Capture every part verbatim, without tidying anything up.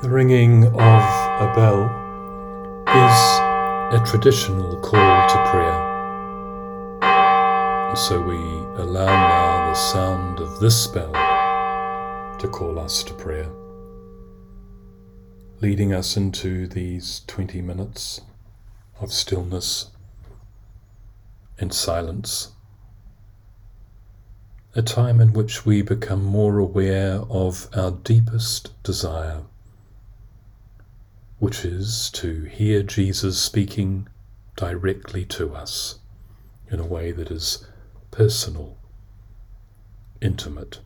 The ringing of a bell is a traditional call to prayer. And so we allow now the sound of this bell to call us to prayer, leading us into these twenty minutes of stillness and silence, a time in which we become more aware of our deepest desire, which is to hear Jesus speaking directly to us in a way that is personal, intimate.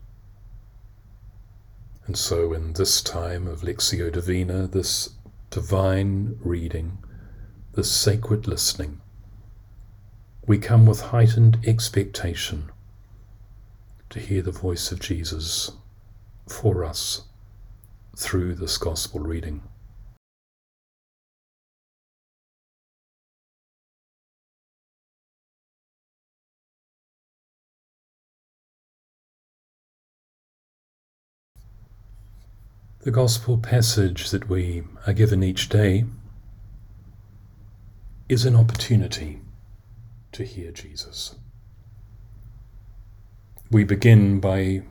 And so in this time of Lectio Divina, this divine reading, this sacred listening, we come with heightened expectation to hear the voice of Jesus for us through this gospel reading. The gospel passage that we are given each day is an opportunity to hear Jesus. We begin by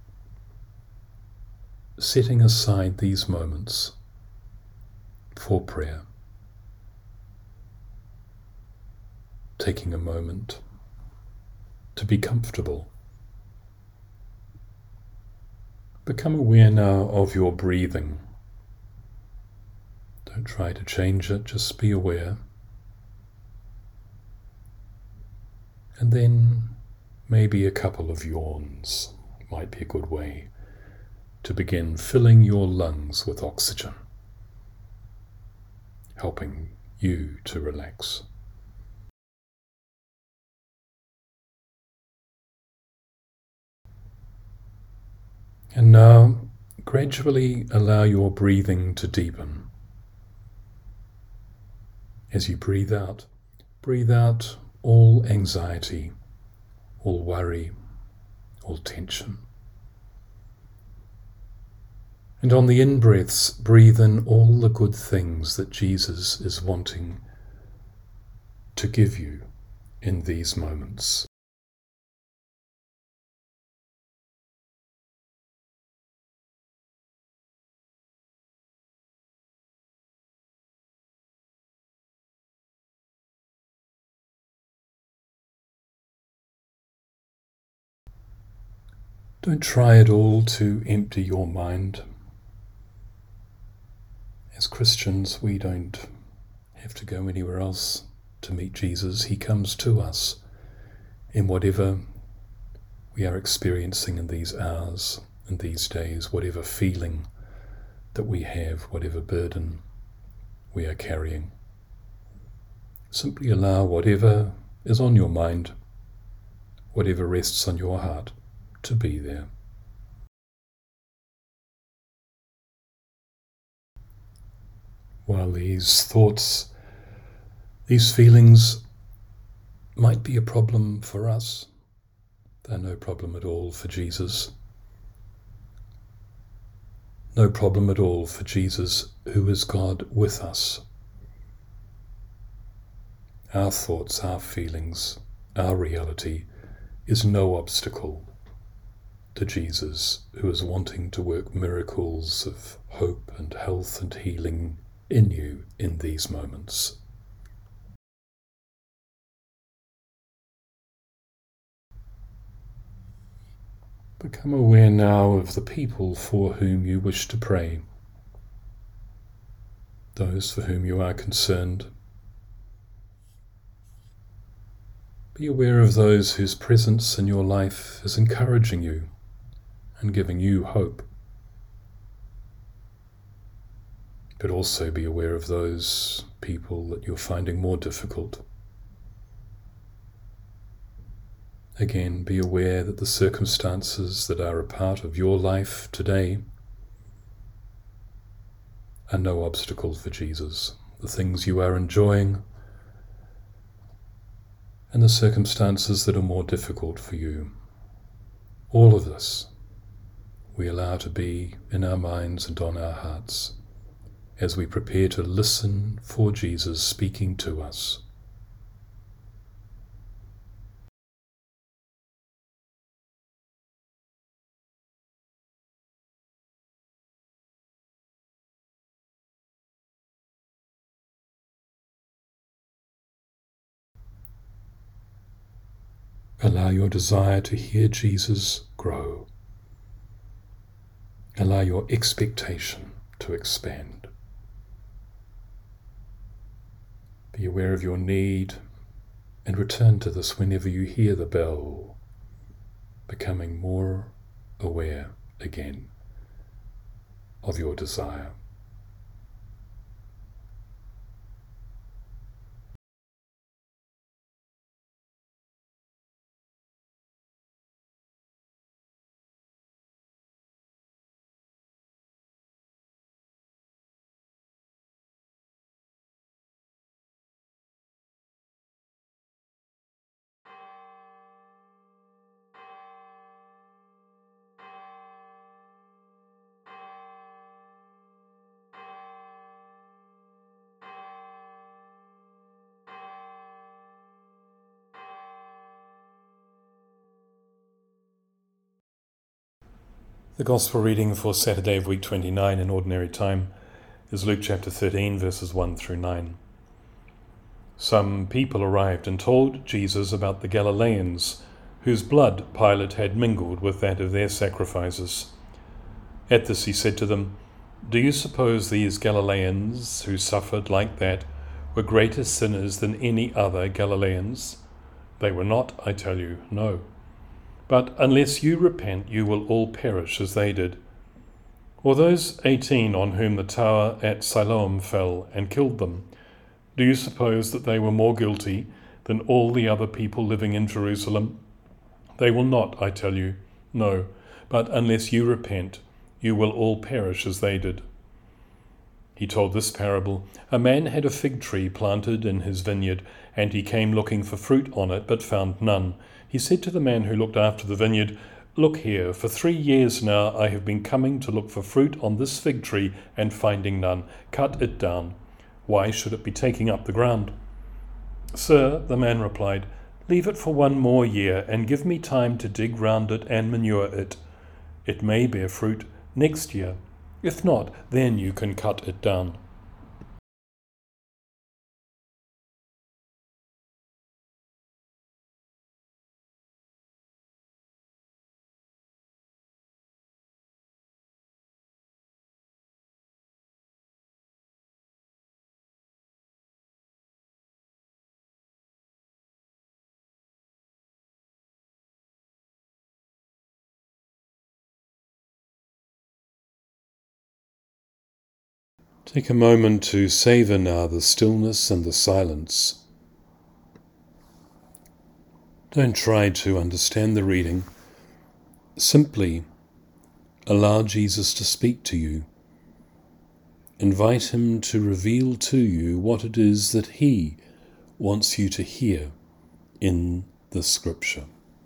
setting aside these moments for prayer, taking a moment to be comfortable. Become aware now of your breathing. Don't try to change it, just be aware. And then maybe a couple of yawns might be a good way to begin filling your lungs with oxygen, helping you to relax. And now, gradually allow your breathing to deepen. As you breathe out, breathe out all anxiety, all worry, all tension. And on the in-breaths, breathe in all the good things that Jesus is wanting to give you in these moments. Don't try at all to empty your mind. As Christians, we don't have to go anywhere else to meet Jesus. He comes to us in whatever we are experiencing in these hours and these days, whatever feeling that we have, whatever burden we are carrying. Simply allow whatever is on your mind, whatever rests on your heart, to be there. While these thoughts, these feelings might be a problem for us, they're no problem at all for Jesus. No problem at all for Jesus, who is God with us. Our thoughts, our feelings, our reality is no obstacle to Jesus, who is wanting to work miracles of hope and health and healing in you in these moments. Become aware now of the people for whom you wish to pray, those for whom you are concerned. Be aware of those whose presence in your life is encouraging you and giving you hope. But also be aware of those people that you're finding more difficult. Again, be aware that the circumstances that are a part of your life today are no obstacle for Jesus. The things you are enjoying and the circumstances that are more difficult for you. All of this we allow to be in our minds and on our hearts as we prepare to listen for Jesus speaking to us. Allow your desire to hear Jesus grow. Allow your expectation to expand. Be aware of your need and return to this whenever you hear the bell, becoming more aware again of your desire. The Gospel reading for Saturday of week twenty-nine in Ordinary Time is Luke chapter thirteen, verses one through nine. Some people arrived and told Jesus about the Galileans, whose blood Pilate had mingled with that of their sacrifices. At this he said to them, "Do you suppose these Galileans who suffered like that were greater sinners than any other Galileans? They were not, I tell you, no. But unless you repent, you will all perish as they did. Or those eighteen on whom the tower at Siloam fell and killed them, do you suppose that they were more guilty than all the other people living in Jerusalem? They will not, I tell you, no. But unless you repent, you will all perish as they did." He told this parable. A man had a fig tree planted in his vineyard, and he came looking for fruit on it, but found none. He said to the man who looked after the vineyard, "Look here, for three years now I have been coming to look for fruit on this fig tree and finding none. Cut it down. Why should it be taking up the ground?" "Sir," the man replied, "leave it for one more year and give me time to dig round it and manure it. It may bear fruit next year. If not, then you can cut it down." Take a moment to savour now the stillness and the silence. Don't try to understand the reading. Simply allow Jesus to speak to you. Invite him to reveal to you what it is that he wants you to hear in the Scripture.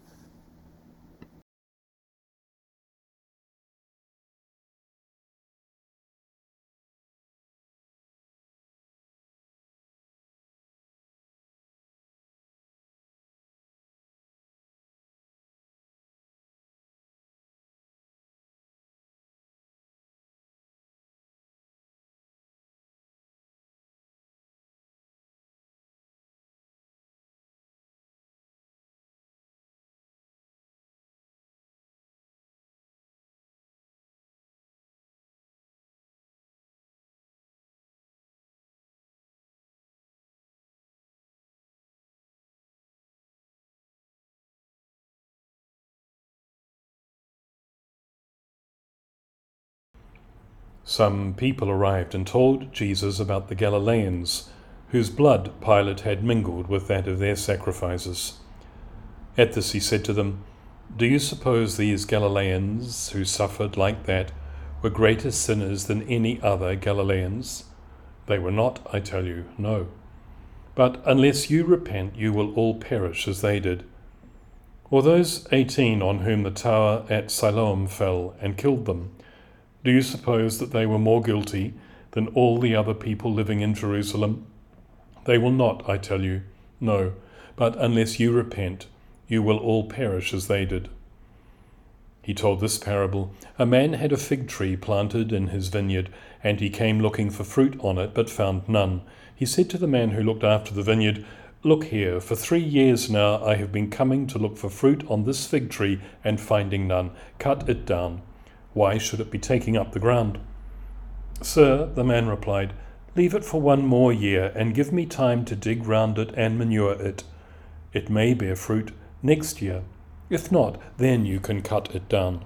Some people arrived and told Jesus about the Galileans, whose blood Pilate had mingled with that of their sacrifices. At this he said to them, "Do you suppose these Galileans who suffered like that were greater sinners than any other Galileans? They were not, I tell you, no. But unless you repent, you will all perish as they did. Or those eighteen on whom the tower at Siloam fell and killed them, do you suppose that they were more guilty than all the other people living in Jerusalem? They will not, I tell you. No, but unless you repent, you will all perish as they did. He told this parable. A man had a fig tree planted in his vineyard, and he came looking for fruit on it, but found none. He said to the man who looked after the vineyard, Look here, for three years now I have been coming to look for fruit on this fig tree and finding none. Cut it down. Why should it be taking up the ground? Sir, the man replied, leave it for one more year and give me time to dig round it and manure it. It may bear fruit next year. If not, then you can cut it down.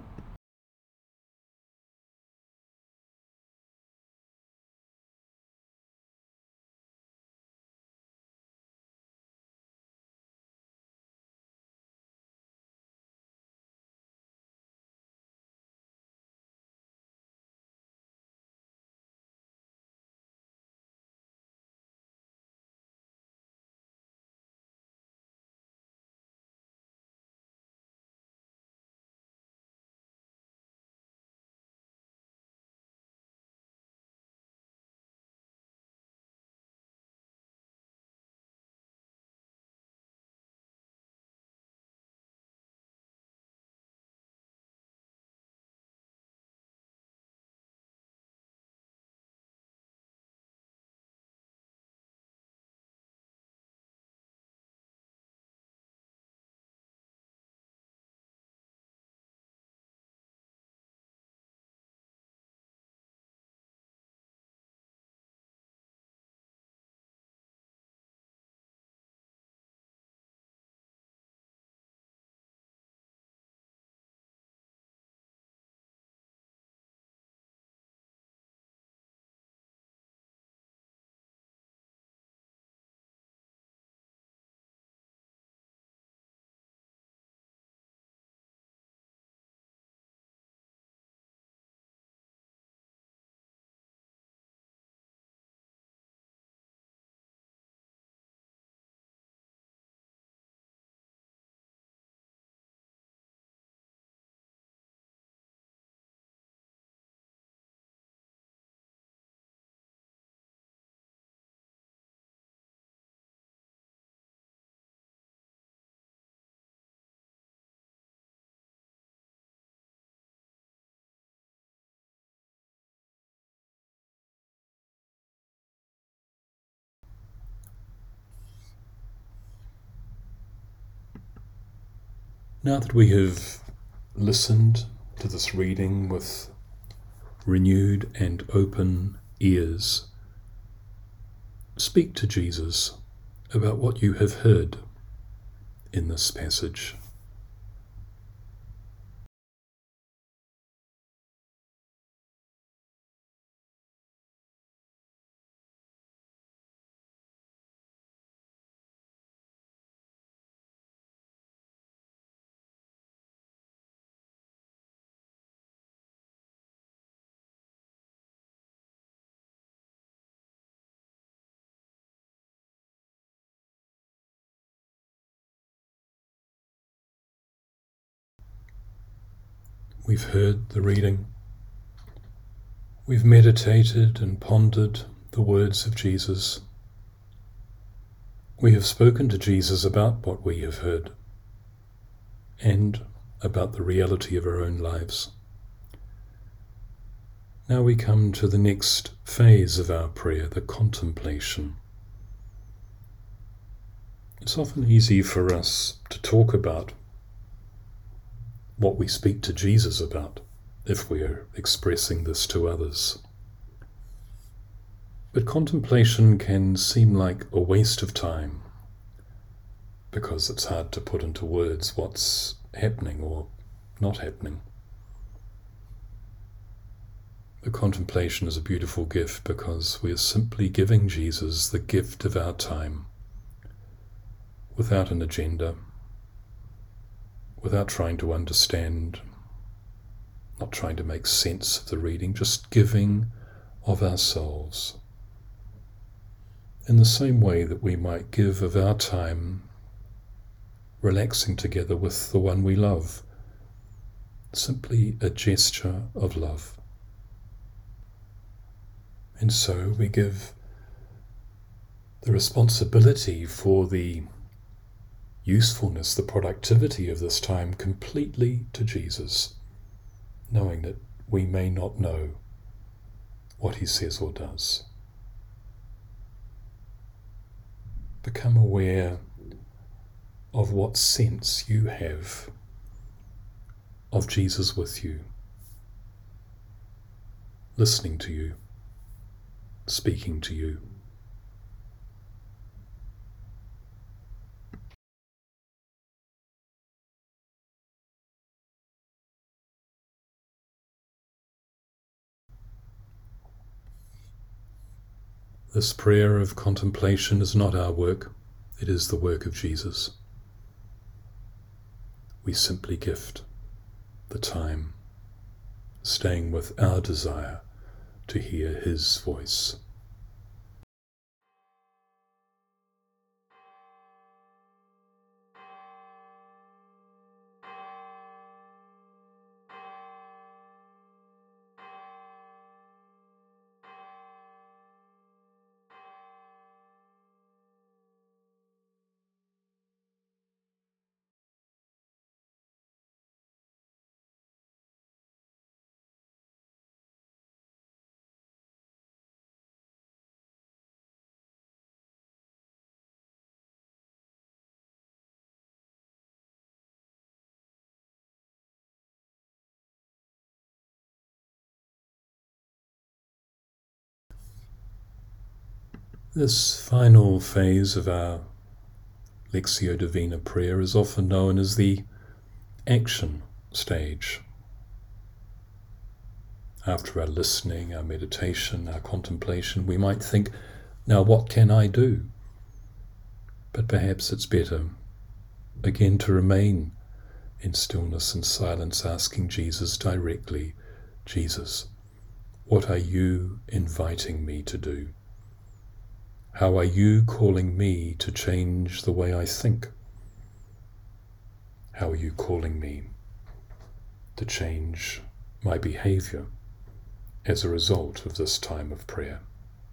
Now that we have listened to this reading with renewed and open ears, speak to Jesus about what you have heard in this passage. We've heard the reading. We've meditated and pondered the words of Jesus. We have spoken to Jesus about what we have heard and about the reality of our own lives. Now we come to the next phase of our prayer, the contemplation. It's often easy for us to talk about what we speak to Jesus about if we are expressing this to others. But contemplation can seem like a waste of time because it's hard to put into words what's happening or not happening. The contemplation is a beautiful gift because we are simply giving Jesus the gift of our time without an agenda, without trying to understand, not trying to make sense of the reading, just giving of ourselves. In the same way that we might give of our time relaxing together with the one we love, simply a gesture of love. And so we give the responsibility for the usefulness, the productivity of this time completely to Jesus, knowing that we may not know what he says or does. Become aware of what sense you have of Jesus with you, listening to you, speaking to you. This prayer of contemplation is not our work, it is the work of Jesus. We simply gift the time, staying with our desire to hear his voice. This final phase of our Lectio Divina prayer is often known as the action stage. After our listening, our meditation, our contemplation, we might think, now what can I do? But perhaps it's better, again, to remain in stillness and silence, asking Jesus directly, Jesus, what are you inviting me to do? How are you calling me to change the way I think? How are you calling me to change my behavior as a result of this time of prayer?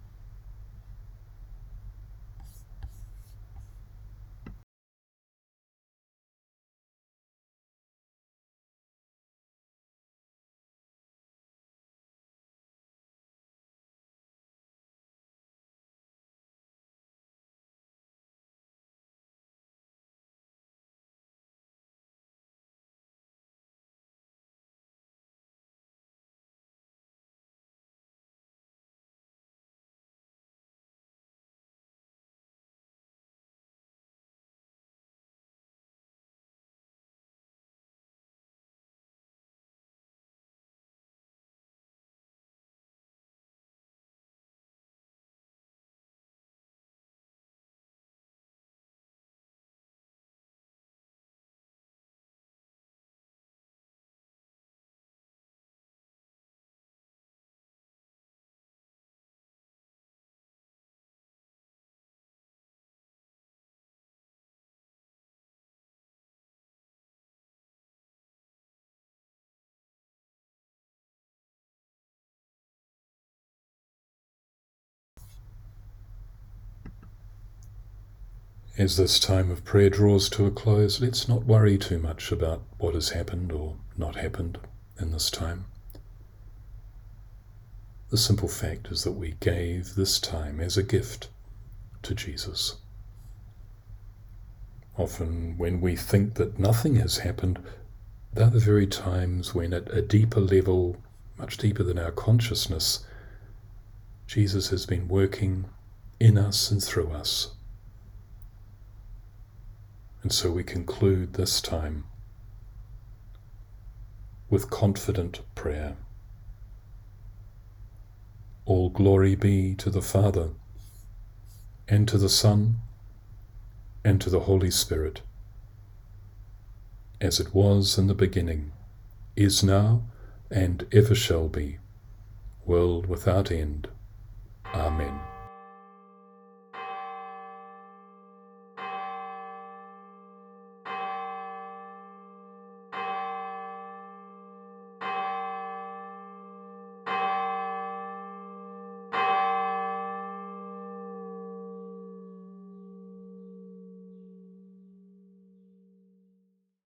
As this time of prayer draws to a close, let's not worry too much about what has happened or not happened in this time. The simple fact is that we gave this time as a gift to Jesus. Often when we think that nothing has happened, they're the very times when at a deeper level, much deeper than our consciousness, Jesus has been working in us and through us. And so we conclude this time with confident prayer. All glory be to the Father, and to the Son, and to the Holy Spirit, as it was in the beginning, is now, and ever shall be, world without end. Amen.